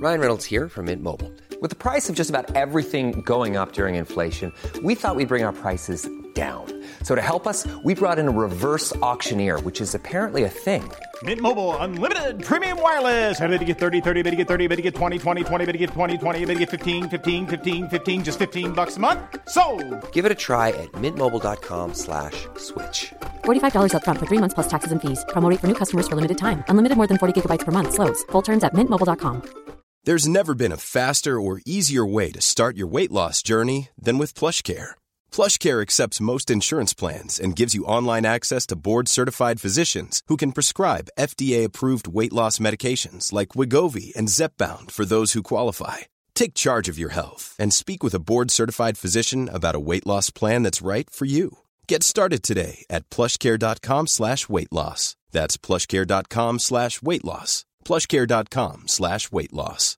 Ryan Reynolds here from Mint Mobile. With the price of just about everything going up during inflation, we thought we'd bring our prices down. So to help us, we brought in a reverse auctioneer, which is apparently a thing. Mint Mobile Unlimited Premium Wireless. How to get 30, 30, bit to get 30, bit to get 20, 20, 20, bit to get 20, 20, bit to get 15, 15, 15, 15, just $15 a month? Sold! Give it a try at mintmobile.com/switch. $45 up front for 3 months plus taxes and fees. Promo rate for new customers for limited time. Unlimited more than 40 gigabytes per month. Slows full terms at mintmobile.com. There's never been a faster or easier way to start your weight loss journey than with PlushCare. PlushCare accepts most insurance plans and gives you online access to board-certified physicians who can prescribe FDA-approved weight loss medications like Wegovy and Zepbound for those who qualify. Take charge of your health and speak with a board-certified physician about a weight loss plan that's right for you. Get started today at plushcare.com/weight loss. That's plushcare.com/weight loss. plushcare.com/weight loss.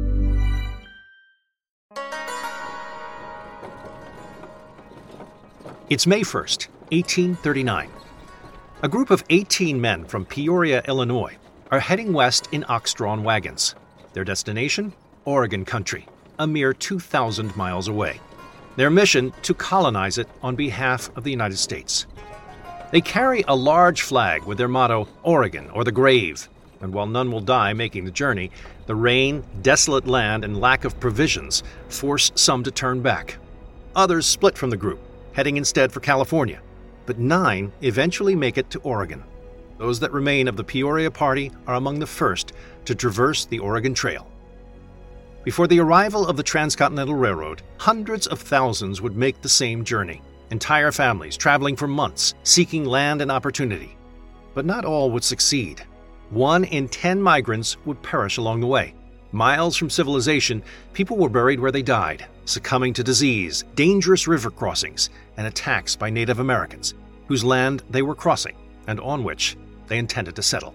It's May 1st, 1839. A group of 18 men from Peoria, Illinois, are heading west in ox-drawn wagons. Their destination? Oregon country, a mere 2,000 miles away. Their mission, to colonize it on behalf of the United States. They carry a large flag with their motto, Oregon or the Grave, and while none will die making the journey, the rain, desolate land, and lack of provisions force some to turn back. Others split from the group, heading instead for California, but 9 eventually make it to Oregon. Those that remain of the Peoria Party are among the first to traverse the Oregon Trail. Before the arrival of the Transcontinental Railroad, hundreds of thousands would make the same journey, entire families traveling for months, seeking land and opportunity. But not all would succeed. 1 in 10 migrants would perish along the way. Miles from civilization, people were buried where they died, succumbing to disease, dangerous river crossings, and attacks by Native Americans, whose land they were crossing and on which they intended to settle.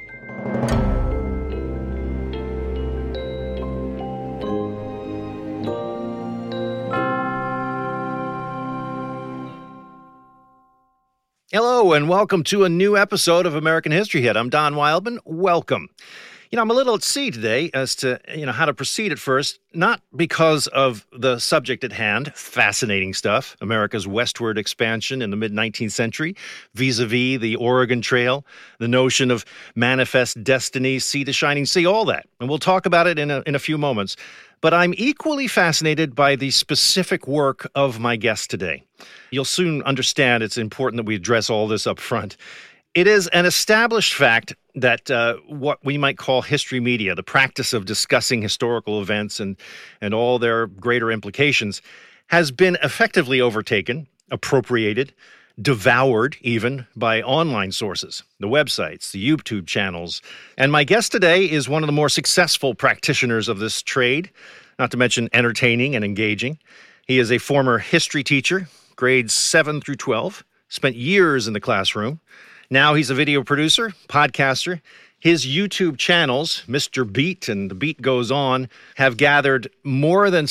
Hello, and welcome to a new episode of American History Hit. I'm Don Wildman. Welcome. I'm a little at sea today as to, how to proceed at first, not because of the subject at hand, fascinating stuff, America's westward expansion in the mid-19th century, vis-a-vis the Oregon Trail, the notion of manifest destiny, sea to shining sea, all that. And we'll talk about it in a few moments. But I'm equally fascinated by the specific work of my guest today. You'll soon understand it's important that we address all this up front. It is an established fact that what we might call history media, the practice of discussing historical events and all their greater implications, has been effectively overtaken, appropriated, devoured even by online sources, the websites, the YouTube channels. And my guest today is one of the more successful practitioners of this trade, not to mention entertaining and engaging. He is a former history teacher, grades 7 through 12, spent years in the classroom. Now he's a video producer, podcaster. His YouTube channels, Mr. Beat and The Beat Goes On, have gathered more than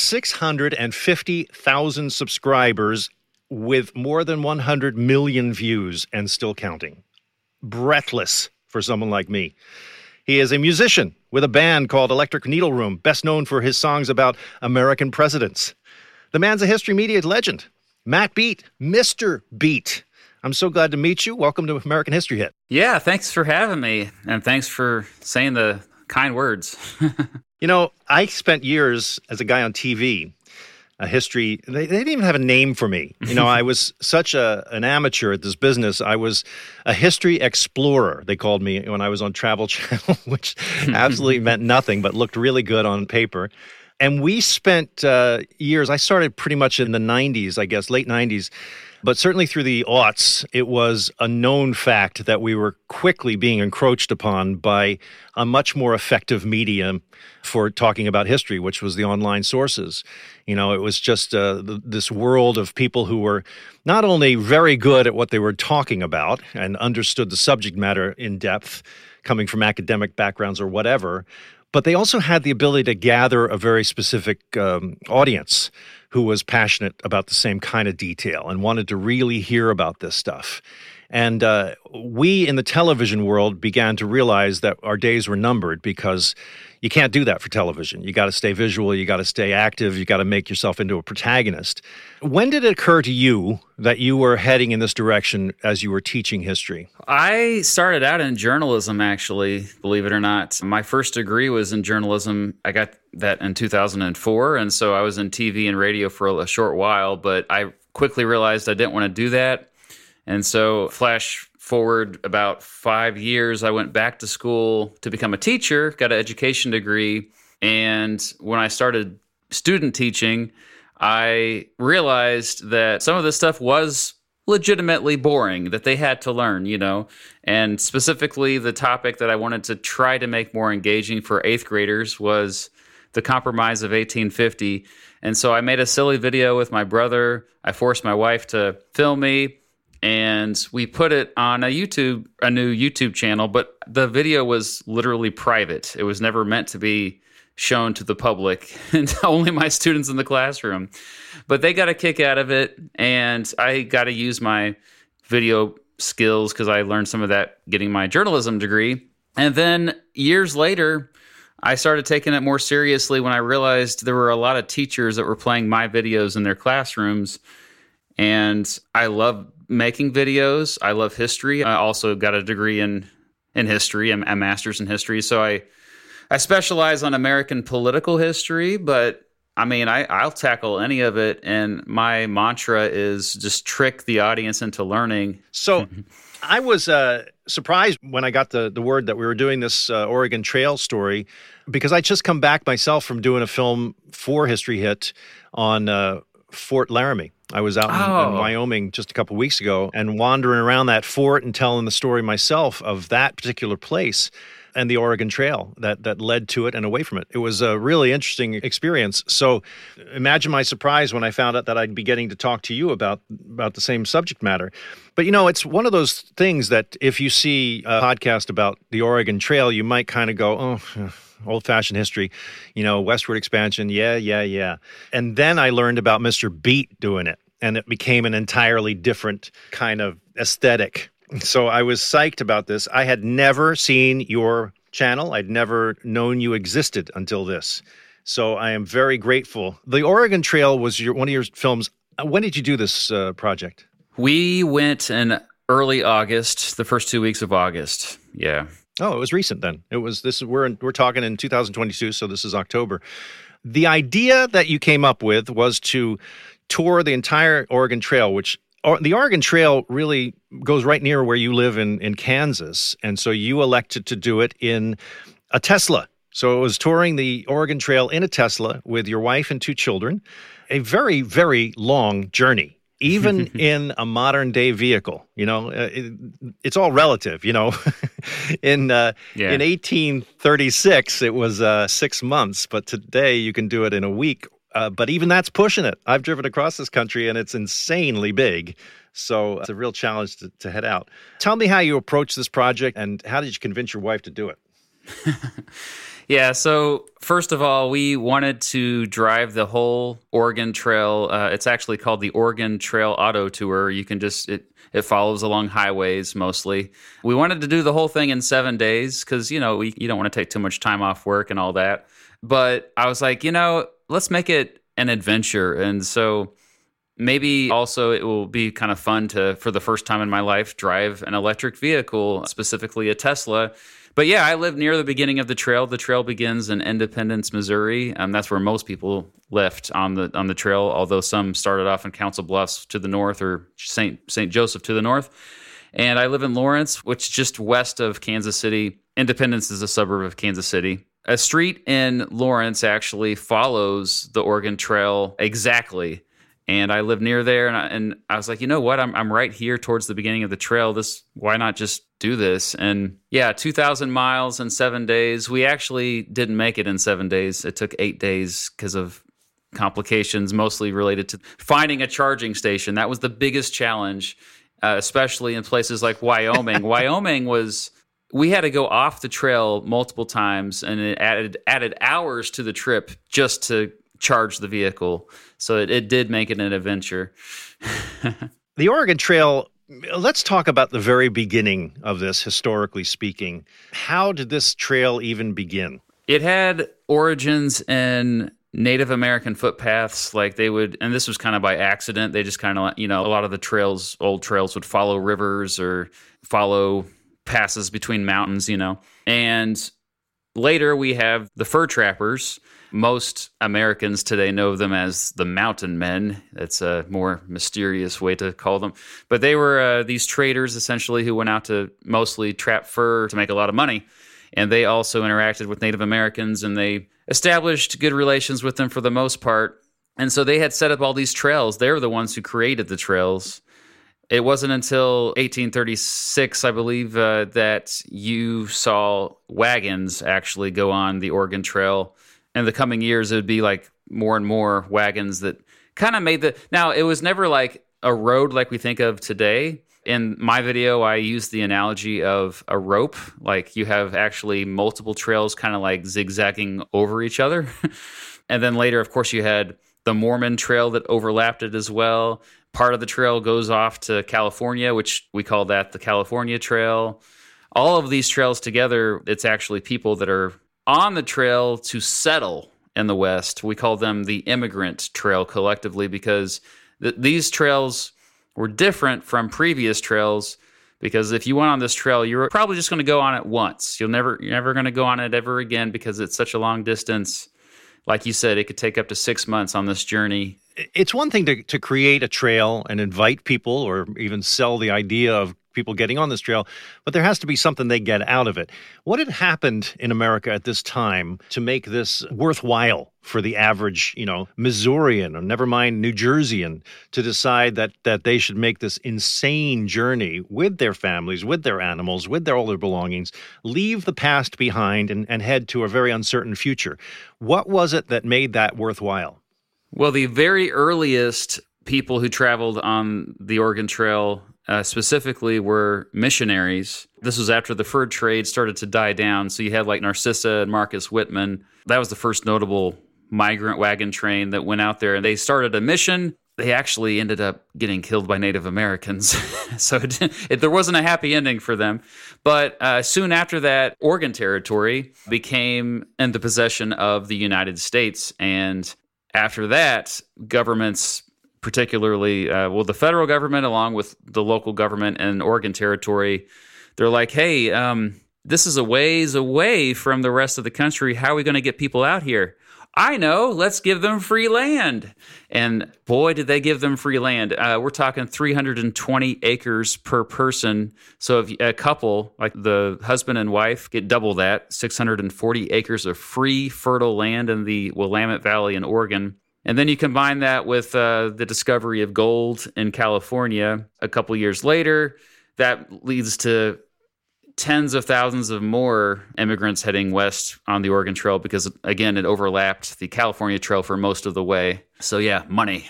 650,000 subscribers with more than 100 million views and still counting. Breathless for someone like me. He is a musician with a band called Electric Needle Room, best known for his songs about American presidents. The man's a history media legend. Matt Beat, Mr. Beat. I'm so glad to meet you. Welcome to American History Hit. Yeah, thanks for having me, and thanks for saying the kind words. I spent years as a guy on TV, a history. They didn't even have a name for me. I was such an amateur at this business. I was a history explorer, they called me when I was on Travel Channel, which absolutely meant nothing, but looked really good on paper. And we spent years, I started pretty much in the 90s, I guess, late 90s, but certainly through the aughts, it was a known fact that we were quickly being encroached upon by a much more effective medium for talking about history, which was the online sources. It was just this world of people who were not only very good at what they were talking about and understood the subject matter in depth, coming from academic backgrounds or whatever, but they also had the ability to gather a very specific audience who was passionate about the same kind of detail and wanted to really hear about this stuff. And we in the television world began to realize that our days were numbered because You can't do that for television. You got to stay visual. You got to stay active. You got to make yourself into a protagonist. When did it occur to you that you were heading in this direction as you were teaching history? I started out in journalism, actually, believe it or not. My first degree was in journalism. I got that in 2004, and so I was in TV and radio for a short while, but I quickly realized I didn't want to do that. And so flash forward about 5 years, I went back to school to become a teacher, got an education degree. And when I started student teaching, I realized that some of this stuff was legitimately boring, that they had to learn, And specifically, the topic that I wanted to try to make more engaging for 8th graders was the Compromise of 1850. And so I made a silly video with my brother. I forced my wife to film me, and we put it on a new YouTube channel, but the video was literally private. It was never meant to be shown to the public, and only my students in the classroom. But they got a kick out of it, and I got to use my video skills because I learned some of that getting my journalism degree. And then years later, I started taking it more seriously when I realized there were a lot of teachers that were playing my videos in their classrooms. And I love making videos. I love history. I also got a degree in history, a master's in history. So I specialize on American political history, but I mean, I'll tackle any of it. And my mantra is just trick the audience into learning. So I was surprised when I got the word that we were doing this Oregon Trail story, because I just come back myself from doing a film for History Hit on Fort Laramie. I was out in Wyoming just a couple weeks ago and wandering around that fort and telling the story myself of that particular place and the Oregon Trail that led to it and away from it. It was a really interesting experience. So imagine my surprise when I found out that I'd be getting to talk to you about the same subject matter. But, it's one of those things that if you see a podcast about the Oregon Trail, you might kind of go, oh, old-fashioned history, westward expansion, yeah. And then I learned about Mr. Beat doing it, and it became an entirely different kind of aesthetic. So I was psyched about this. I had never seen your channel. I'd never known you existed until this. So I am very grateful. The Oregon Trail was one of your films. When did you do this project? We went in early August, the first 2 weeks of August. Yeah. Oh, it was recent then. We're talking in 2022, so this is October. The idea that you came up with was to tour the entire Oregon Trail, which the Oregon Trail really goes right near where you live in Kansas, and so you elected to do it in a Tesla. So it was touring the Oregon Trail in a Tesla with your wife and 2 children, a very, very long journey. Even in a modern-day vehicle, it's all relative, In 1836, it was 6 months, but today you can do it in a week. But even that's pushing it. I've driven across this country, and it's insanely big. So it's a real challenge to head out. Tell me how you approached this project, and how did you convince your wife to do it? Yeah, so first of all, we wanted to drive the whole Oregon Trail. It's actually called the Oregon Trail Auto Tour. You can it follows along highways mostly. We wanted to do the whole thing in 7 days because, you don't want to take too much time off work and all that. But I was like, let's make it an adventure. And so maybe also it will be kind of fun to, for the first time in my life, drive an electric vehicle, specifically a Tesla. But yeah, I live near the beginning of the trail. The trail begins in Independence, Missouri. That's where most people left on the trail, although some started off in Council Bluffs to the north or St. Joseph to the north. And I live in Lawrence, which is just west of Kansas City. Independence is a suburb of Kansas City. A street in Lawrence actually follows the Oregon Trail exactly. And I live near there, and I was like, you know what? I'm right here towards the beginning of the trail. Why not just do this? And yeah, 2,000 miles in 7 days. We actually didn't make it in 7 days. It took 8 days because of complications, mostly related to finding a charging station. That was the biggest challenge, especially in places like Wyoming. We had to go off the trail multiple times, and it added hours to the trip just to charge the vehicle. So it did make it an adventure. The Oregon Trail, let's talk about the very beginning of this, historically speaking. How did this trail even begin? It had origins in Native American footpaths, like they would, and this was kind of by accident. They just kind of, a lot of the trails, old trails, would follow rivers or follow passes between mountains, And later we have the fur trappers. Most Americans today know them as the mountain men. That's a more mysterious way to call them. But they were these traders, essentially, who went out to mostly trap fur to make a lot of money. And they also interacted with Native Americans, and they established good relations with them for the most part. And so they had set up all these trails. They were the ones who created the trails. It wasn't until 1836, I believe, that you saw wagons actually go on the Oregon Trail. In the coming years, it would be like more and more wagons that kind of made Now, it was never like a road like we think of today. In my video, I use the analogy of a rope. Like you have actually multiple trails kind of like zigzagging over each other. And then later, of course, you had the Mormon Trail that overlapped it as well. Part of the trail goes off to California, which we call that the California Trail. All of these trails together, it's actually people that are on the trail to settle in the West. We call them the Immigrant Trail collectively because these trails were different from previous trails, because if you went on this trail, you're probably just going to go on it once. You're never going to go on it ever again because it's such a long distance. Like you said, it could take up to 6 months on this journey. It's one thing to create a trail and invite people or even sell the idea of people getting on this trail, but there has to be something they get out of it. What had happened in America at this time to make this worthwhile for the average, Missourian, or never mind New Jerseyan, to decide that they should make this insane journey with their families, with their animals, with all their belongings, leave the past behind and head to a very uncertain future? What was it that made that worthwhile? Well, the very earliest people who traveled on the Oregon Trail specifically were missionaries. This was after the fur trade started to die down. So you had like Narcissa and Marcus Whitman. That was the first notable migrant wagon train that went out there. And they started a mission. They actually ended up getting killed by Native Americans. So there wasn't a happy ending for them. But soon after that, Oregon Territory became in the possession of the United States. And after that, governments, particularly, the federal government along with the local government and Oregon Territory, they're like, hey, this is a ways away from the rest of the country. How are we going to get people out here? I know, let's give them free land. And boy, did they give them free land. We're talking 320 acres per person. So if a couple, like the husband and wife, get double that, 640 acres of free fertile land in the Willamette Valley in Oregon. And then you combine that with the discovery of gold in California a couple years later, that leads to tens of thousands of more immigrants heading west on the Oregon Trail because, again, it overlapped the California Trail for most of the way. So, yeah, money.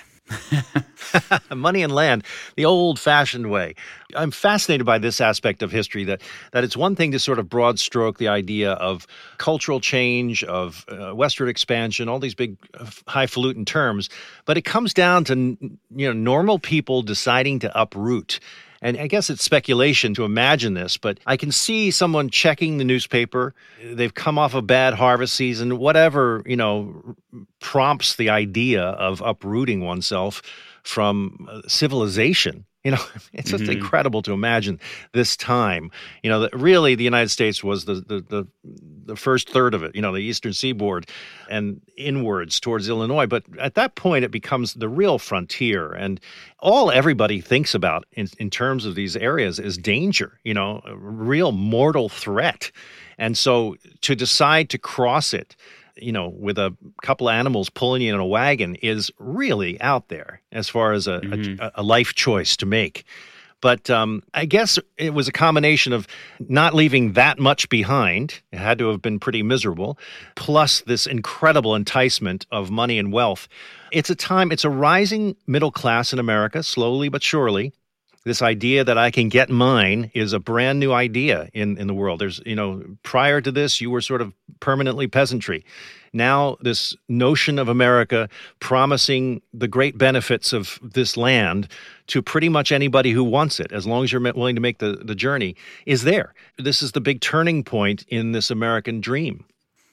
Money and land, the old-fashioned way. I'm fascinated by this aspect of history, that it's one thing to sort of broad stroke the idea of cultural change, of westward expansion, all these big highfalutin terms, but it comes down to normal people deciding to uproot. And I guess it's speculation to imagine this, but I can see someone checking the newspaper. They've come off a bad harvest season, whatever, prompts the idea of uprooting oneself from civilization. It's just incredible to imagine this time. That really the United States was the first third of it, the eastern seaboard and inwards towards Illinois. But at that point, it becomes the real frontier. And all everybody thinks about in terms of these areas is danger, a real mortal threat. And so to decide to cross it, with a couple of animals pulling you in a wagon is really out there as far as a life choice to make. But I guess it was a combination of not leaving that much behind. It had to have been pretty miserable, plus this incredible enticement of money and wealth. It's a rising middle class in America, slowly but surely. This idea that I can get mine is a brand new idea in the world. There's, prior to this, you were sort of permanently peasantry. Now, this notion of America promising the great benefits of this land to pretty much anybody who wants it, as long as you're willing to make the journey, is there. This is the big turning point in this American dream.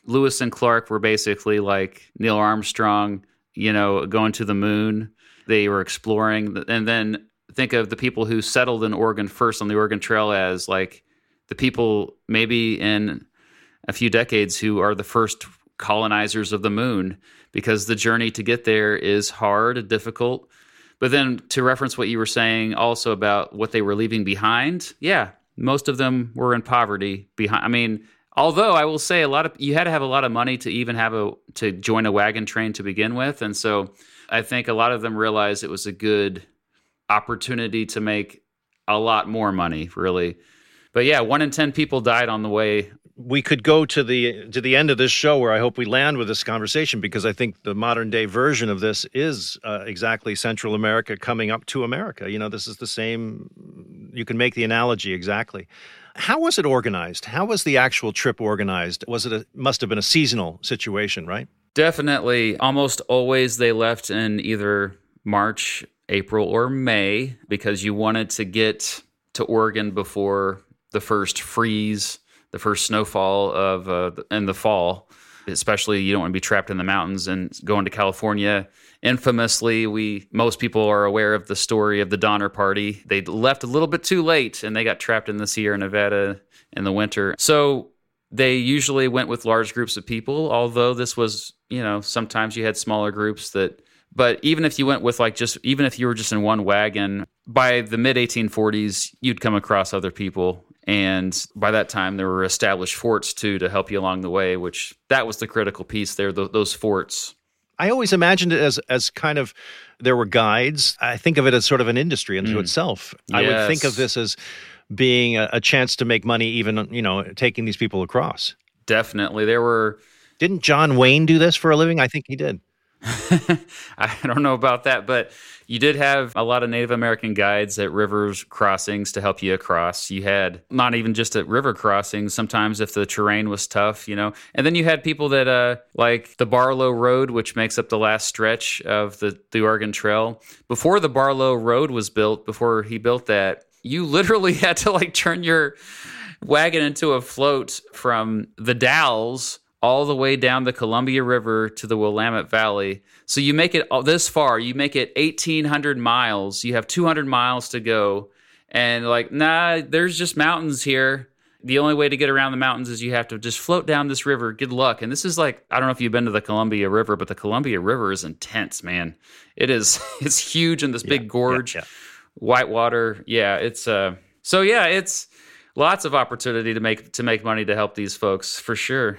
Lewis and Clark were basically like Neil Armstrong, going to the moon. They were exploring. And then think of the people who settled in Oregon first on the Oregon Trail as like the people maybe in a few decades who are the first colonizers of the moon, because the journey to get there is hard and difficult. But then to reference what you were saying also about what they were leaving behind, yeah, most of them were in poverty behind. I mean, although I will say you had to have a lot of money to even to join a wagon train to begin with. And so I think a lot of them realized it was a good opportunity to make a lot more money, really. But yeah, 1 in 10 people died on the way. We could go to the end of this show where I hope we land with this conversation, because I think the modern day version of this is exactly Central America coming up to America. This is the same. You can make the analogy exactly. How was it organized? How was the actual trip organized? Must have been a seasonal situation, right? Definitely. Almost always they left in either March, April, or May, because you wanted to get to Oregon before the first freeze, the first snowfall in the fall. Especially, you don't want to be trapped in the mountains. And going to California, infamously, most people are aware of the story of the Donner Party. They left a little bit too late, and they got trapped in the Sierra Nevada in the winter. So they usually went with large groups of people, although this was, sometimes you had smaller groups that. But even if you went with even if you were just in one wagon, by the mid-1840s, you'd come across other people. And by that time, there were established forts, too, to help you along the way, which that was the critical piece there, those forts. I always imagined it as kind of, there were guides. I think of it as sort of an industry unto itself. Yes. I would think of this as being a chance to make money, even, taking these people across. Definitely. Didn't John Wayne do this for a living? I think he did. I don't know about that, but you did have a lot of Native American guides at rivers crossings to help you across. You had not even just at river crossings, sometimes if the terrain was tough, and then you had people that like the Barlow Road, which makes up the last stretch of the Oregon Trail. Before the Barlow Road was built, before he built that, you literally had to turn your wagon into a float from the Dalles all the way down the Columbia River to the Willamette Valley. So you make it this far, you make it 1,800 miles. You have 200 miles to go. And there's just mountains here. The only way to get around the mountains is you have to just float down this river. Good luck. And this is I don't know if you've been to the Columbia River, but the Columbia River is intense, man. It's huge in this big gorge, whitewater. Yeah, it's it's lots of opportunity to make money to help these folks, for sure.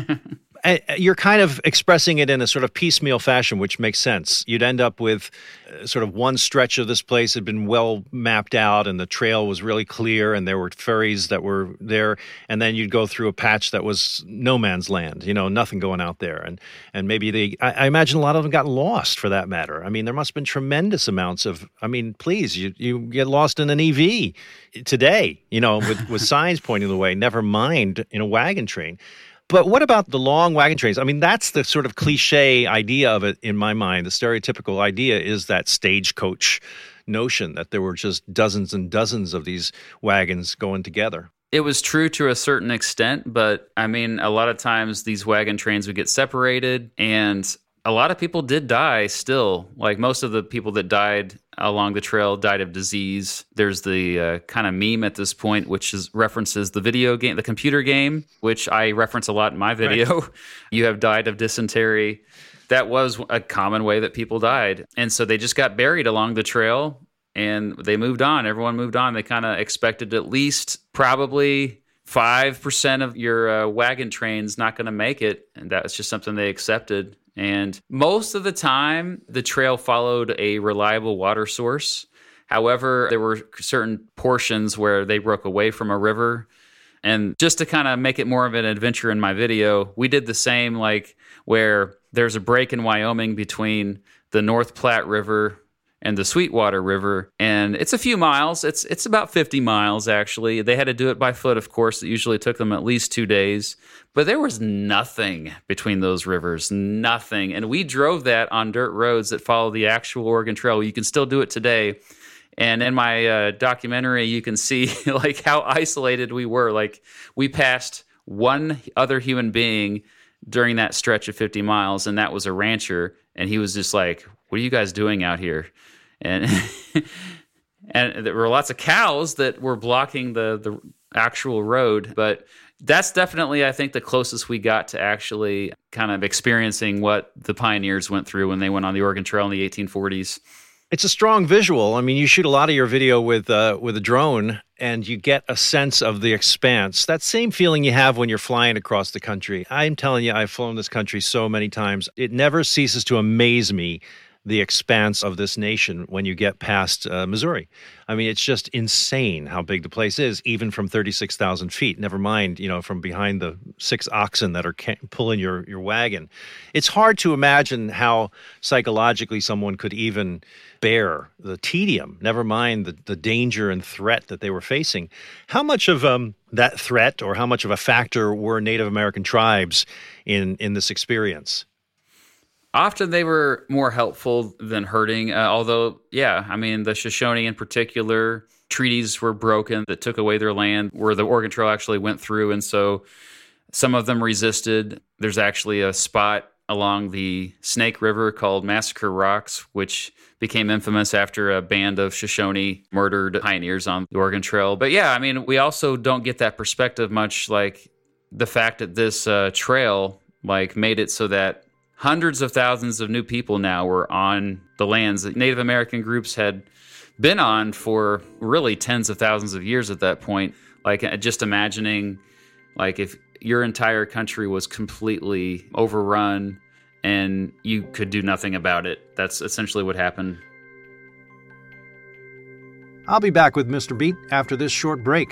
You're kind of expressing it in a sort of piecemeal fashion, which makes sense. You'd end up with sort of one stretch of this place had been well mapped out, and the trail was really clear, and there were ferries that were there, and then you'd go through a patch that was no man's land, nothing going out there. And maybe I imagine a lot of them got lost, for that matter. I mean, there must have been tremendous amounts of, please, you get lost in an EV today, with signs pointing the way, never mind in a wagon train. But what about the long wagon trains? I mean, that's the sort of cliche idea of it in my mind. The stereotypical idea is that stagecoach notion that there were just dozens and dozens of these wagons going together. It was true to a certain extent, but a lot of times these wagon trains would get separated, and a lot of people did die still. Most of the people that died along the trail died of disease. There's the kind of meme at this point, which references the video game, the computer game, which I reference a lot in my video. Right. You have died of dysentery. That was a common way that people died. And so they just got buried along the trail, and they moved on. Everyone moved on. They kind of expected at least probably 5% of your wagon train's not going to make it. And that was just something they accepted. And most of the time, the trail followed a reliable water source. However, there were certain portions where they broke away from a river. And just to kind of make it more of an adventure in my video, we did the same, where there's a break in Wyoming between the North Platte River and the Sweetwater River. And it's a few miles. It's about 50 miles, actually. They had to do it by foot, of course. It usually took them at least 2 days. But there was nothing between those rivers, nothing. And we drove that on dirt roads that follow the actual Oregon Trail. You can still do it today. And in my documentary, you can see how isolated we were. We passed one other human being during that stretch of 50 miles, and that was a rancher, and he was just like, what are you guys doing out here? And and there were lots of cows that were blocking the actual road, but that's definitely, I think, the closest we got to actually kind of experiencing what the pioneers went through when they went on the Oregon Trail in the 1840s. It's a strong visual. I mean, you shoot a lot of your video with a drone, and you get a sense of the expanse. That same feeling you have when you're flying across the country. I'm telling you, I've flown this country so many times. It never ceases to amaze me, the expanse of this nation when you get past Missouri. I mean, it's just insane how big the place is, even from 36,000 feet. Never mind, from behind the 6 oxen that are pulling your wagon. It's hard to imagine how psychologically someone could even bear the tedium, never mind the danger and threat that they were facing. How much of that threat, or how much of a factor, were Native American tribes in this experience? Often they were more helpful than hurting, although, the Shoshone in particular, treaties were broken that took away their land where the Oregon Trail actually went through, and so some of them resisted. There's actually a spot along the Snake River called Massacre Rocks, which became infamous after a band of Shoshone murdered pioneers on the Oregon Trail. But we also don't get that perspective much, like the fact that this trail made it so that hundreds of thousands of new people now were on the lands that Native American groups had been on for really tens of thousands of years at that point. Just imagining, if your entire country was completely overrun and you could do nothing about it. That's essentially what happened. I'll be back with Mr. Beat after this short break.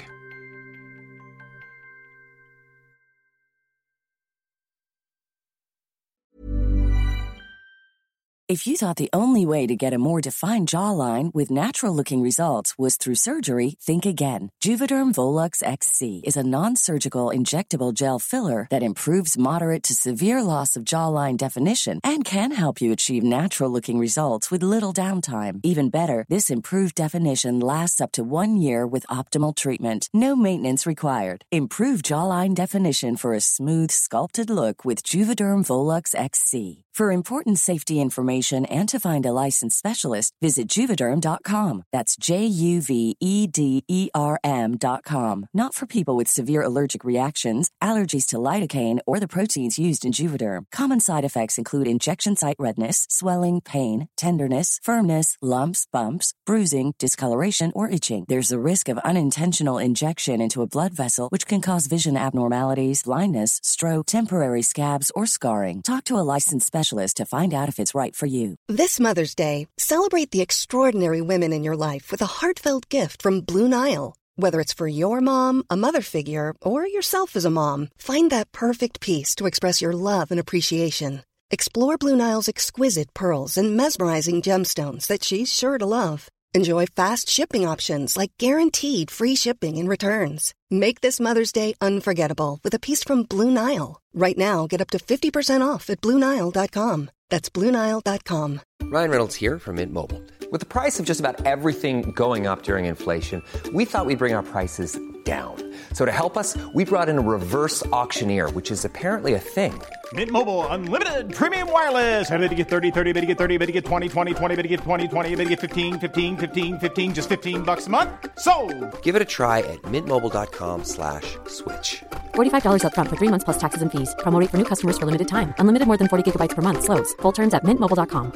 If you thought the only way to get a more defined jawline with natural-looking results was through surgery, think again. Juvederm Volux XC is a non-surgical injectable gel filler that improves moderate to severe loss of jawline definition and can help you achieve natural-looking results with little downtime. Even better, this improved definition lasts up to 1 year with optimal treatment. No maintenance required. Improve jawline definition for a smooth, sculpted look with Juvederm Volux XC. For important safety information and to find a licensed specialist, visit Juvederm.com. That's Juvederm.com. Not for people with severe allergic reactions, allergies to lidocaine, or the proteins used in Juvederm. Common side effects include injection site redness, swelling, pain, tenderness, firmness, lumps, bumps, bruising, discoloration, or itching. There's a risk of unintentional injection into a blood vessel, which can cause vision abnormalities, blindness, stroke, temporary scabs, or scarring. Talk to a licensed specialist to find out if it's right for you. This Mother's Day, celebrate the extraordinary women in your life with a heartfelt gift from Blue Nile. Whether it's for your mom, a mother figure, or yourself as a mom, find that perfect piece to express your love and appreciation. Explore Blue Nile's exquisite pearls and mesmerizing gemstones that she's sure to love. Enjoy fast shipping options like guaranteed free shipping and returns. Make this Mother's Day unforgettable with a piece from Blue Nile. Right now, get up to 50% off at BlueNile.com. That's BlueNile.com. Ryan Reynolds here from Mint Mobile. With the price of just about everything going up during inflation, we thought we'd bring our prices down. So to help us, we brought in a reverse auctioneer, which is apparently a thing. Mint Mobile Unlimited Premium Wireless. How to get 30, 30, how to get 30, how to get 20, 20, 20, how to get 20, 20, how to get 15, 15, 15, 15, just $15 a month? Sold! Give it a try at mintmobile.com/switch. $45 up front for 3 months plus taxes and fees. Promo rate for new customers for limited time. Unlimited more than 40 gigabytes per month. Slows full terms at mintmobile.com.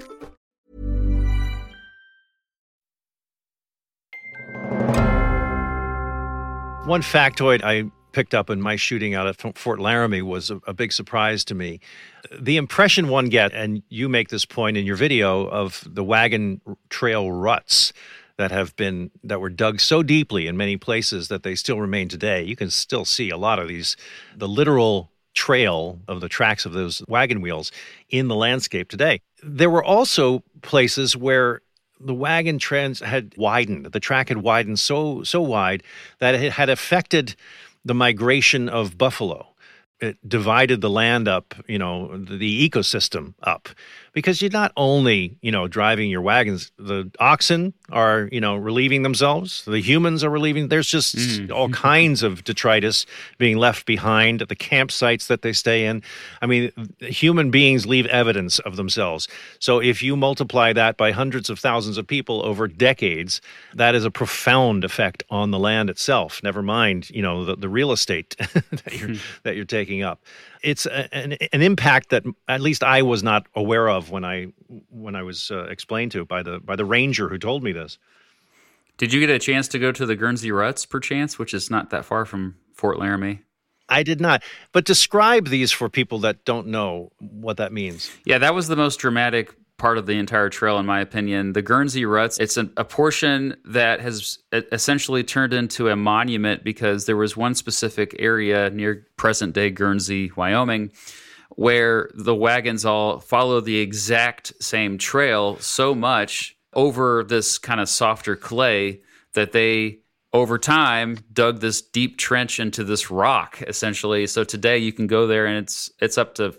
One factoid I picked up in my shooting out at Fort Laramie was a big surprise to me. The impression one gets, and you make this point in your video, of the wagon trail ruts that were dug so deeply in many places that they still remain today. You can still see a lot of the literal trail of the tracks of those wagon wheels in the landscape today. There were also places where the wagon trends had widened. The track had widened so wide that it had affected the migration of buffalo. it divided the land up, the ecosystem up, because you're not only, driving your wagons. The oxen are, relieving themselves. The humans are relieving. There's just all kinds of detritus being left behind at the campsites that they stay in. I mean, human beings leave evidence of themselves. So if you multiply that by hundreds of thousands of people over decades, that is a profound effect on the land itself. Never mind, the real estate that you're taking up. It's an impact that at least I was not aware of when I was explained to by the ranger who told me this. Did you get a chance to go to the Guernsey Ruts, perchance, which is not that far from Fort Laramie? I did not. But describe these for people that don't know what that means. Yeah, that was the most dramatic part of the entire trail, in my opinion. The Guernsey Ruts, it's a portion that has essentially turned into a monument because there was one specific area near present-day Guernsey, Wyoming, where the wagons all follow the exact same trail so much over this kind of softer clay that they, over time, dug this deep trench into this rock, essentially. So today you can go there and it's up to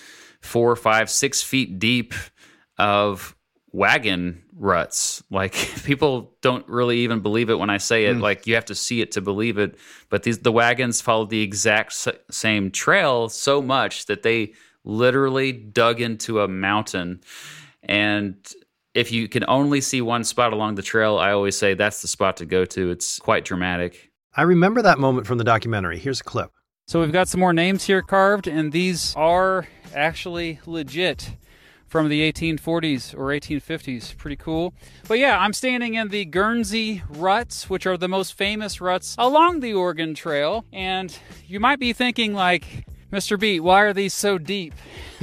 4, 5, 6 feet deep of wagon ruts. Like, people don't really even believe it when I say it. Like, you have to see it to believe it. But the wagons followed the exact same trail so much that they literally dug into a mountain. And if you can only see one spot along the trail, I always say that's the spot to go to. It's quite dramatic. I remember that moment from the documentary. Here's a clip. So we've got some more names here carved, and these are actually legit from the 1840s or 1850s. Pretty cool. But yeah, I'm standing in the Guernsey Ruts, which are the most famous ruts along the Oregon Trail. And you might be thinking, like, Mr. Beat, why are these so deep?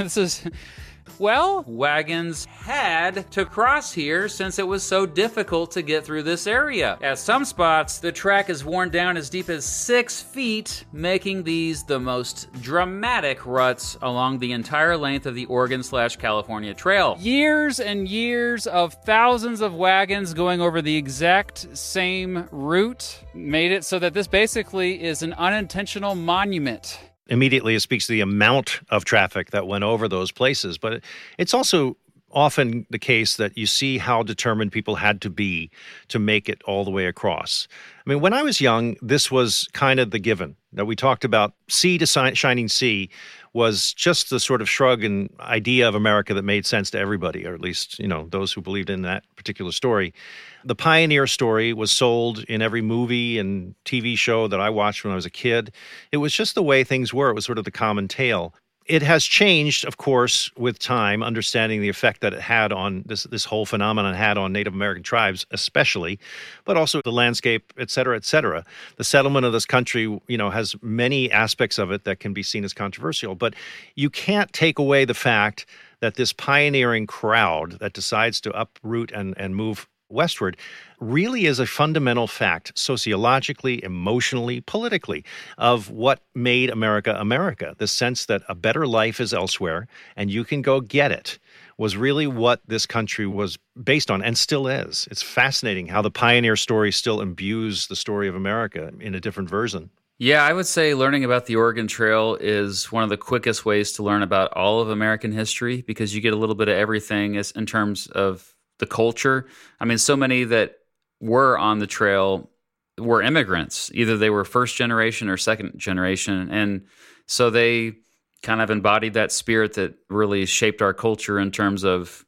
Well, wagons had to cross here since it was so difficult to get through this area. At some spots, the track is worn down as deep as 6 feet, making these the most dramatic ruts along the entire length of the Oregon/California Trail. Years and years of thousands of wagons going over the exact same route made it so that this basically is an unintentional monument. Immediately, it speaks to the amount of traffic that went over those places. But it's also often the case that you see how determined people had to be to make it all the way across. I mean, when I was young, this was kind of the given that we talked about. Sea to shining sea was just the sort of shrug and idea of America that made sense to everybody, or at least, those who believed in that particular story. The pioneer story was sold in every movie and TV show that I watched when I was a kid. It was just the way things were. It was sort of the common tale. It has changed, of course, with time, understanding the effect that it had on this whole phenomenon had on Native American tribes, especially, but also the landscape, et cetera, et cetera. The settlement of this country, has many aspects of it that can be seen as controversial, but you can't take away the fact that this pioneering crowd that decides to uproot and move westward really is a fundamental fact, sociologically, emotionally, politically, of what made America America. The sense that a better life is elsewhere and you can go get it was really what this country was based on and still is. It's fascinating how the pioneer story still imbues the story of America in a different version. Yeah, I would say learning about the Oregon Trail is one of the quickest ways to learn about all of American history, because you get a little bit of everything in terms of the culture. I mean, so many that were on the trail were immigrants. Either they were first generation or second generation. And so they kind of embodied that spirit that really shaped our culture in terms of,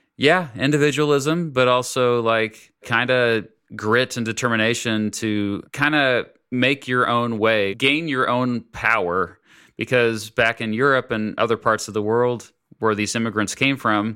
individualism, but also like kind of grit and determination to kind of make your own way, gain your own power. Because back in Europe and other parts of the world where these immigrants came from,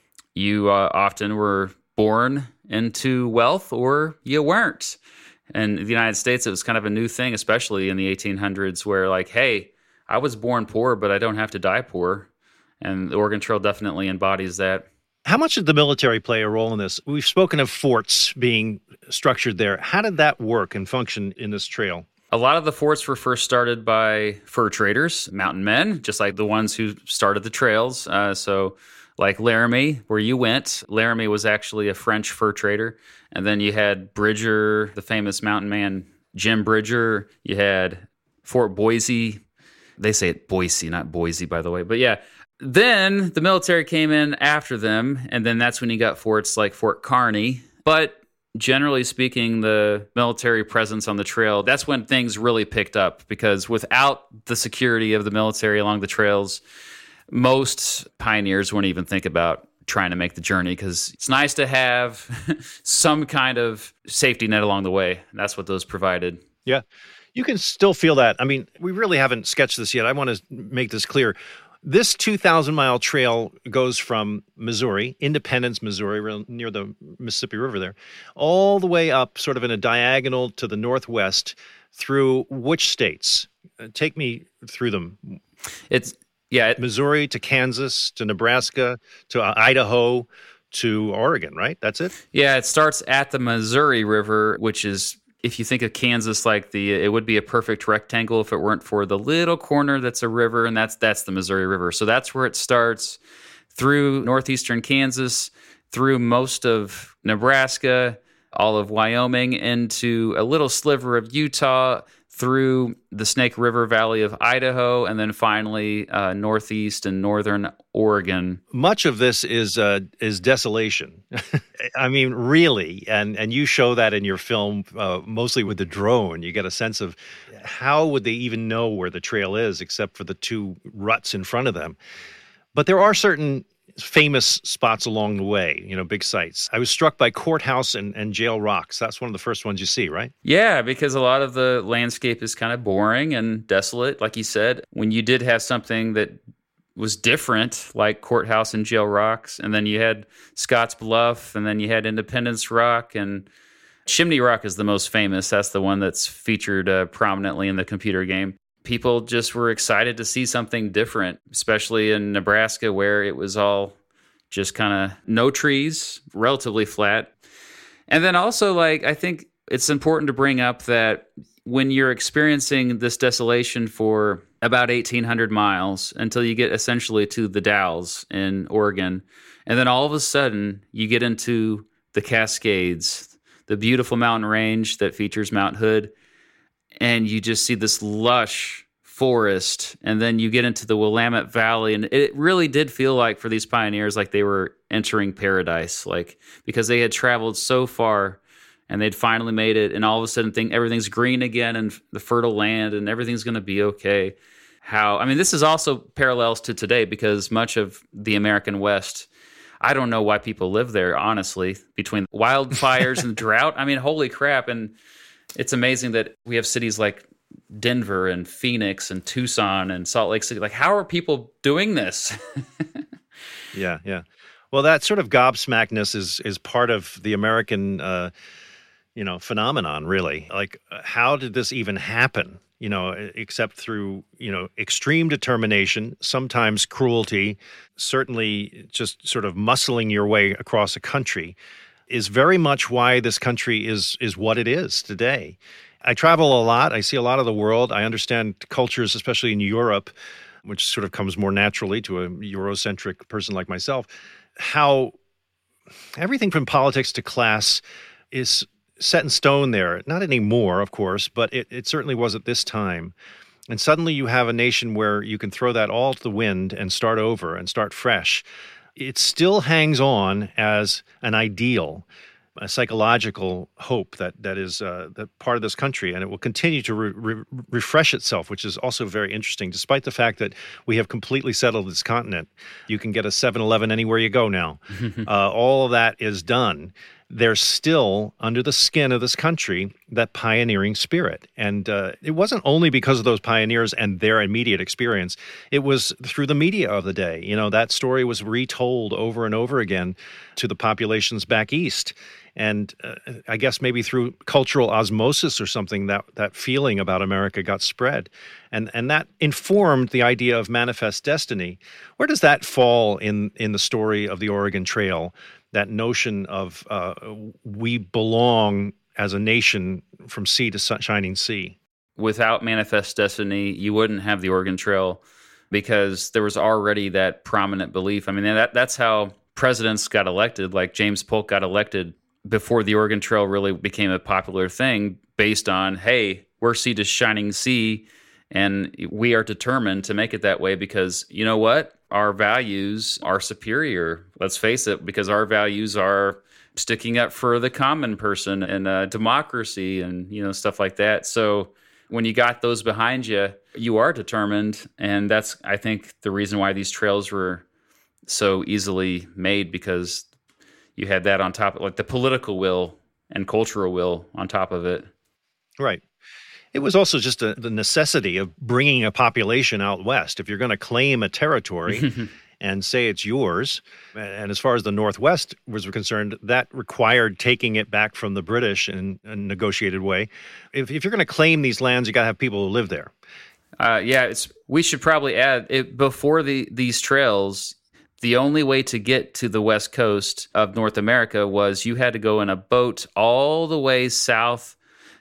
you often were born into wealth or you weren't. In the United States, it was kind of a new thing, especially in the 1800s, where like, hey, I was born poor, but I don't have to die poor. And the Oregon Trail definitely embodies that. How much did the military play a role in this? We've spoken of forts being structured there. How did that work and function in this trail? A lot of the forts were first started by fur traders, mountain men, just like the ones who started the trails. So like Laramie, where you went, Laramie was actually a French fur trader. And then you had Bridger, the famous mountain man, Jim Bridger. You had Fort Boise, They say it Boise, not Boise, by the way. But yeah, then the military came in after them, and then that's when you got forts like Fort Kearny. But generally speaking, the military presence on the trail, that's when things really picked up, because without the security of the military along the trails, most pioneers wouldn't even think about trying to make the journey, because it's nice to have some kind of safety net along the way. And that's what those provided. Yeah. You can still feel that. I mean, we really haven't sketched this yet. I want to make this clear. This 2,000-mile trail goes from Missouri, Independence, Missouri, near the Mississippi River there, all the way up sort of in a diagonal to the northwest through which states? Take me through them. Missouri to Kansas to Nebraska to Idaho to Oregon, right? That's it? Yeah, it starts at the Missouri River, which is, if you think of Kansas like it would be a perfect rectangle if it weren't for the little corner that's a river, and that's the Missouri River. So that's where it starts, through northeastern Kansas, through most of Nebraska, all of Wyoming, into a little sliver of Utah, through the Snake River Valley of Idaho, and then finally northeast and northern Oregon. Much of this is desolation. I mean, really, and you show that in your film, mostly with the drone. You get a sense of how would they even know where the trail is, except for the two ruts in front of them. But there are certain famous spots along the way, big sites. I was struck by Courthouse and Jail Rocks. That's one of the first ones you see, right? Yeah, because a lot of the landscape is kind of boring and desolate, like you said. When you did have something that was different, like Courthouse and Jail Rocks, and then you had Scotts Bluff, and then you had Independence Rock, and Chimney Rock is the most famous. That's the one that's featured prominently in the computer game. People just were excited to see something different, especially in Nebraska, where it was all just kind of no trees, relatively flat. And then also, I think it's important to bring up that when you're experiencing this desolation for about 1,800 miles until you get essentially to the Dalles in Oregon, and then all of a sudden you get into the Cascades, the beautiful mountain range that features Mount Hood, and you just see this lush forest, and then you get into the Willamette Valley, and it really did feel like, for these pioneers, like they were entering paradise, because they had traveled so far, and they'd finally made it, and all of a sudden everything's green again, and the fertile land, and everything's going to be okay. This is also parallels to today, because much of the American West, I don't know why people live there, honestly, between wildfires and drought. Holy crap. And it's amazing that we have cities like Denver and Phoenix and Tucson and Salt Lake City. How are people doing this? Yeah. Well, that sort of gobsmackness is part of the American, phenomenon, really. How did this even happen? Except through, extreme determination, sometimes cruelty, certainly just sort of muscling your way across a country, is very much why this country is what it is today. I travel a lot. I see a lot of the world. I understand cultures, especially in Europe, which sort of comes more naturally to a Eurocentric person like myself, how everything from politics to class is set in stone there. Not anymore, of course, but it certainly was at this time. And suddenly you have a nation where you can throw that all to the wind and start over and start fresh. It still hangs on as an ideal, a psychological hope that is that part of this country, and it will continue to refresh itself, which is also very interesting, despite the fact that we have completely settled this continent. You can get a 7-Eleven anywhere you go now. All of that is done. There's still, under the skin of this country, that pioneering spirit. And it wasn't only because of those pioneers and their immediate experience. It was through the media of the day. That story was retold over and over again to the populations back east. And I guess maybe through cultural osmosis or something, that feeling about America got spread. And that informed the idea of manifest destiny. Where does that fall in the story of the Oregon Trail? That notion of we belong as a nation from sea to shining sea. Without manifest destiny, you wouldn't have the Oregon Trail, because there was already that prominent belief. That's how presidents got elected. Like James Polk got elected before the Oregon Trail really became a popular thing, based on, hey, we're sea to shining sea, And we are determined to make it that way because, you know what? Our values are superior. Let's face it, because our values are sticking up for the common person and democracy and, stuff like that. So when you got those behind you, you are determined. And that's, I think, the reason why these trails were so easily made, because you had that on top, like the political will and cultural will on top of it. Right. It was also just the necessity of bringing a population out west. If you're going to claim a territory and say it's yours, and as far as the Northwest was concerned, that required taking it back from the British in a negotiated way. If you're going to claim these lands, you got to have people who live there. We should probably add, before these trails, the only way to get to the west coast of North America was you had to go in a boat all the way south,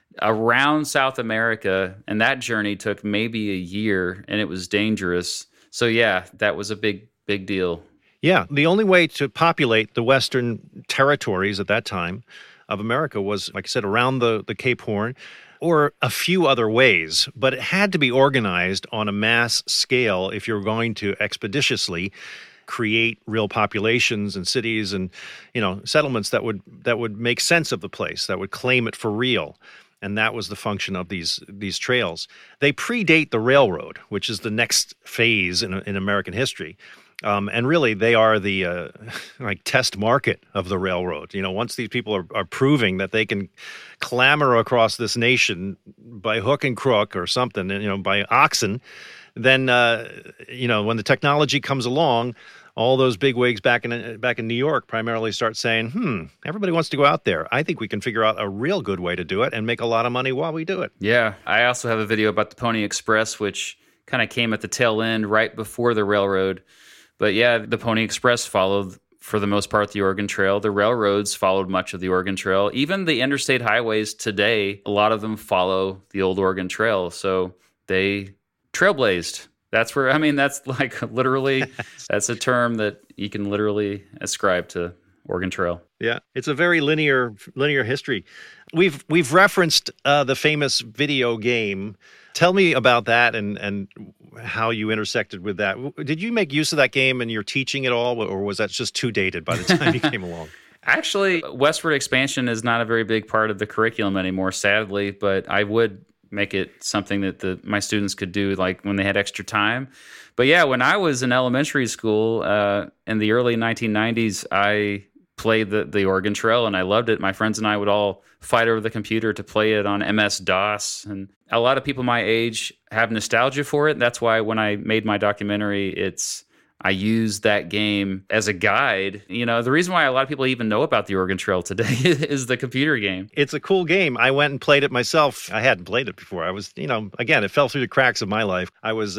around South America, and that journey took maybe a year, and it was dangerous. So yeah, that was a big deal. Yeah, the only way to populate the western territories at that time of America was, like I said, around the Cape Horn, or a few other ways, but it had to be organized on a mass scale if you're going to expeditiously create real populations and cities and settlements that would make sense of the place, that would claim it for real. And that was the function of these trails. They predate the railroad, which is the next phase in American history. And really, they are the test market of the railroad. Once these people are proving that they can clamber across this nation by hook and crook or something, by oxen, then when the technology comes along, all those bigwigs back in New York primarily start saying, everybody wants to go out there. I think we can figure out a real good way to do it and make a lot of money while we do it. Yeah. I also have a video about the Pony Express, which kind of came at the tail end right before the railroad. But yeah, the Pony Express followed, for the most part, the Oregon Trail. The railroads followed much of the Oregon Trail. Even the interstate highways today, a lot of them follow the old Oregon Trail. So they trailblazed. That's like literally, that's a term that you can literally ascribe to Oregon Trail. Yeah, it's a very linear history. We've referenced the famous video game. Tell me about that and how you intersected with that. Did you make use of that game in your teaching at all, or was that just too dated by the time you came along? Actually, westward expansion is not a very big part of the curriculum anymore, sadly, but I would make it something that my students could do, like when they had extra time. But yeah, when I was in elementary school in the early 1990s, I played the Oregon Trail, and I loved it. My friends and I would all fight over the computer to play it on MS-DOS, and a lot of people my age have nostalgia for it. That's why when I made my documentary, I used that game as a guide. The reason why a lot of people even know about the Oregon Trail today is the computer game. It's a cool game. I went and played it myself. I hadn't played it before. I was, again, it fell through the cracks of my life. I was,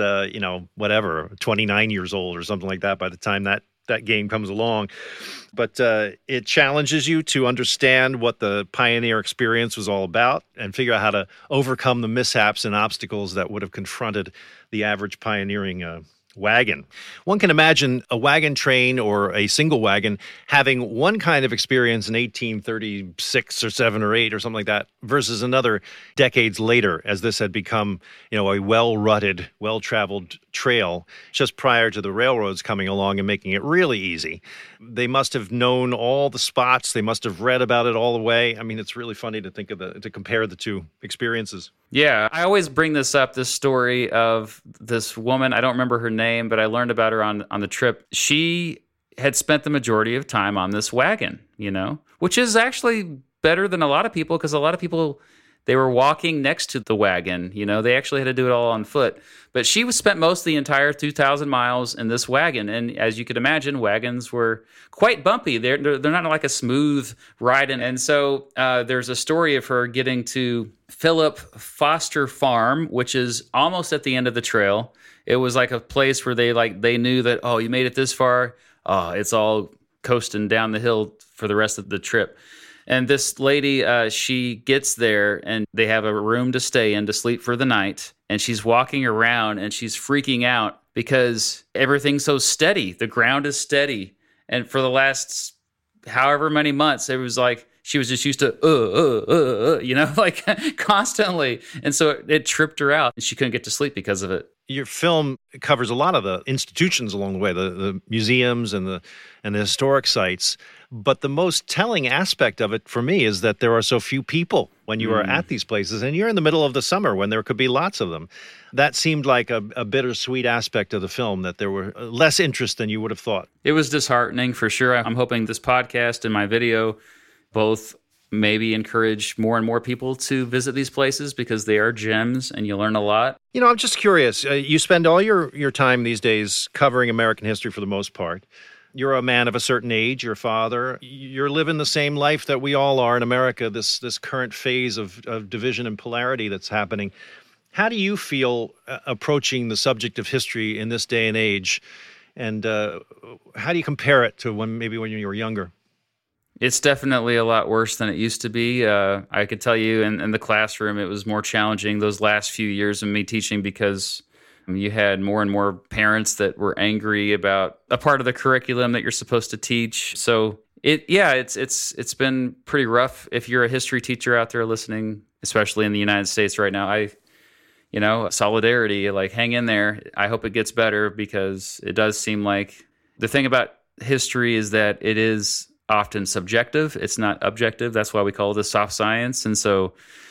29 years old or something like that by the time that game comes along. But it challenges you to understand what the pioneer experience was all about and figure out how to overcome the mishaps and obstacles that would have confronted the average pioneering wagon. One can imagine a wagon train or a single wagon having one kind of experience in 1836 or 7 or 8 or something like that versus another decades later, as this had become, a well-rutted, well-traveled trail just prior to the railroads coming along and making it really easy. They must have known all the spots. They must have read about it all the way. I mean, it's really funny to think to compare the two experiences. Yeah, I always bring this story of this woman. I don't remember her name, but I learned about her on the trip. She had spent the majority of time on this wagon, which is actually better than a lot of people, because a lot of people, they were walking next to the wagon. They actually had to do it all on foot. But she spent most of the entire 2,000 miles in this wagon. And as you could imagine, wagons were quite bumpy. They're not like a smooth ride. And so there's a story of her getting to Philip Foster Farm, which is almost at the end of the trail. It was like a place where they knew that, oh, you made it this far. Oh, it's all coasting down the hill for the rest of the trip. And this lady, she gets there, and they have a room to stay in to sleep for the night. And she's walking around, and she's freaking out because everything's so steady. The ground is steady. And for the last however many months, it was like she was just used to, like constantly. And so it tripped her out and she couldn't get to sleep because of it. Your film covers a lot of the institutions along the way, the museums and the historic sites. But the most telling aspect of it for me is that there are so few people when you are at these places, and you're in the middle of the summer when there could be lots of them. That seemed like a bittersweet aspect of the film, that there were less interest than you would have thought. It was disheartening for sure. I'm hoping this podcast and my video both maybe encourage more and more people to visit these places because they are gems and you learn a lot. I'm just curious. You spend all your time these days covering American history for the most part. You're a man of a certain age, your father. You're living the same life that we all are in America, this current phase of division and polarity that's happening. How do you feel approaching the subject of history in this day and age? And how do you compare it to when you were younger? It's definitely a lot worse than it used to be. I could tell you in the classroom, it was more challenging those last few years of me teaching because you had more and more parents that were angry about a part of the curriculum that you're supposed to teach. So it's been pretty rough. If you're a history teacher out there listening, especially in the United States right now, solidarity, like hang in there. I hope it gets better because it does seem like the thing about history is that it is often subjective. It's not objective. That's why we call it a soft science. And so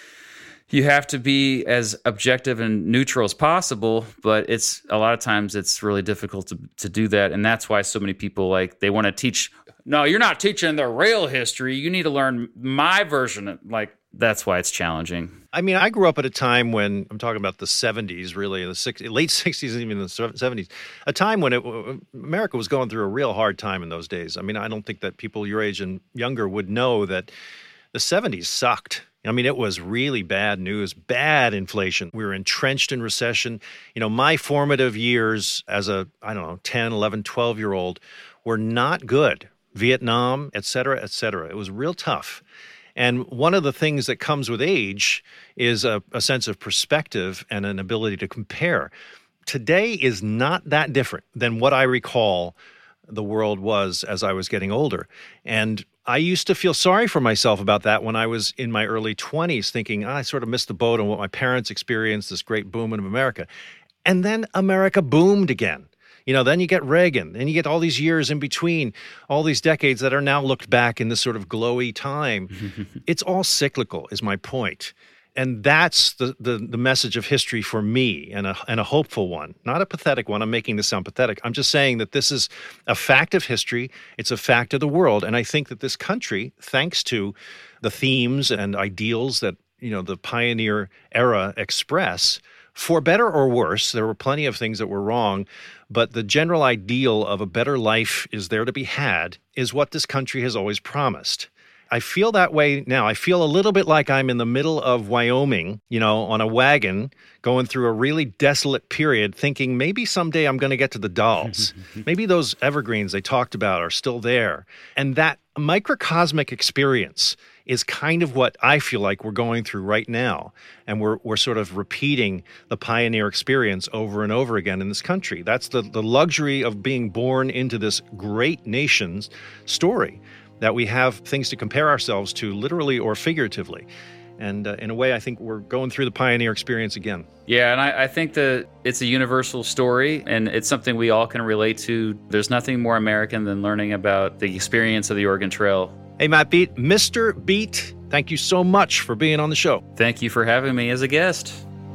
you have to be as objective and neutral as possible, but it's a lot of times it's really difficult to do that. And that's why so many people they want to teach, no, you're not teaching the real history. You need to learn my version. That's why it's challenging. I mean, I grew up at a time when, I'm talking about the 70s, really, late 60s and even the 70s, a time when America was going through a real hard time in those days. I mean, I don't think that people your age and younger would know that the 70s sucked. I mean, it was really bad news, bad inflation. We were entrenched in recession. My formative years as a, 10, 11, 12-year-old were not good. Vietnam, et cetera, et cetera. It was real tough. And one of the things that comes with age is a sense of perspective and an ability to compare. Today is not that different than what I recall the world was as I was getting older. And I used to feel sorry for myself about that when I was in my early 20s, thinking, I sort of missed the boat on what my parents experienced, this great boom of America. And then America boomed again. Then you get Reagan, and you get all these years in between, all these decades that are now looked back in this sort of glowy time. It's all cyclical, is my point. And that's the message of history for me, and a hopeful one, not a pathetic one. I'm making this sound pathetic. I'm just saying that this is a fact of history. It's a fact of the world. And I think that this country, thanks to the themes and ideals that, the pioneer era express, for better or worse, there were plenty of things that were wrong, but the general ideal of a better life is there to be had is what this country has always promised. I feel that way now. I feel a little bit like I'm in the middle of Wyoming, on a wagon going through a really desolate period, thinking maybe someday I'm going to get to the Dalles. Maybe those evergreens they talked about are still there. And that microcosmic experience is kind of what I feel like we're going through right now. And we're sort of repeating the pioneer experience over and over again in this country. That's the luxury of being born into this great nation's story, that we have things to compare ourselves to, literally or figuratively. And in a way, I think we're going through the pioneer experience again. Yeah, and I think that it's a universal story, and it's something we all can relate to. There's nothing more American than learning about the experience of the Oregon Trail. Hey, Matt Beat, Mr. Beat, thank you so much for being on the show. Thank you for having me as a guest.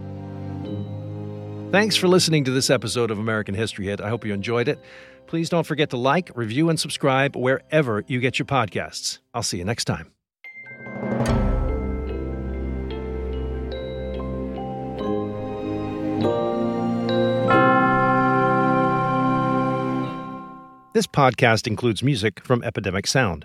Thanks for listening to this episode of American History Hit. I hope you enjoyed it. Please don't forget to like, review, and subscribe wherever you get your podcasts. I'll see you next time. This podcast includes music from Epidemic Sound.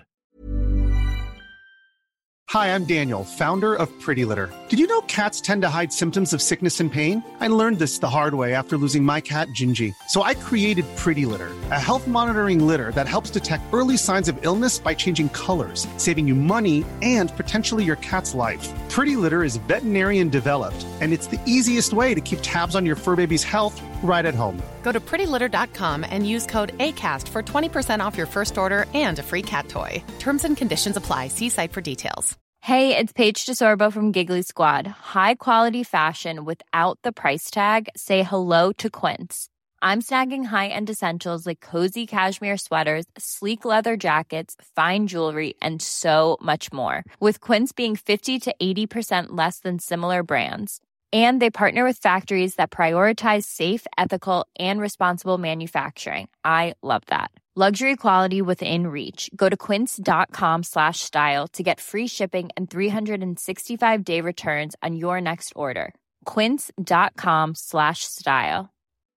Hi, I'm Daniel, founder of Pretty Litter. Did you know cats tend to hide symptoms of sickness and pain? I learned this the hard way after losing my cat, Gingy. So I created Pretty Litter, a health monitoring litter that helps detect early signs of illness by changing colors, saving you money and potentially your cat's life. Pretty Litter is veterinarian developed, and it's the easiest way to keep tabs on your fur baby's health right at home. Go to prettylitter.com and use code ACAST for 20% off your first order and a free cat toy. Terms and conditions apply. See site for details. Hey, it's Paige DeSorbo from Giggly Squad. High quality fashion without the price tag. Say hello to Quince. I'm snagging high-end essentials like cozy cashmere sweaters, sleek leather jackets, fine jewelry, and so much more. With Quince being 50 to 80% less than similar brands. And they partner with factories that prioritize safe, ethical, and responsible manufacturing. I love that. Luxury quality within reach. Go to quince.com/style to get free shipping and 365-day returns on your next order. Quince.com/style.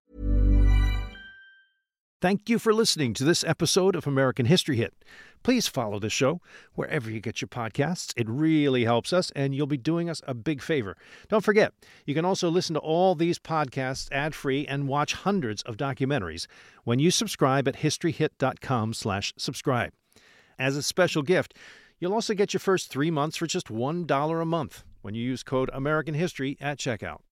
Thank you for listening to this episode of American History Hit. Please follow the show wherever you get your podcasts. It really helps us, and you'll be doing us a big favor. Don't forget, you can also listen to all these podcasts ad-free and watch hundreds of documentaries when you subscribe at historyhit.com/subscribe. As a special gift, you'll also get your first 3 months for just $1 a month when you use code American History at checkout.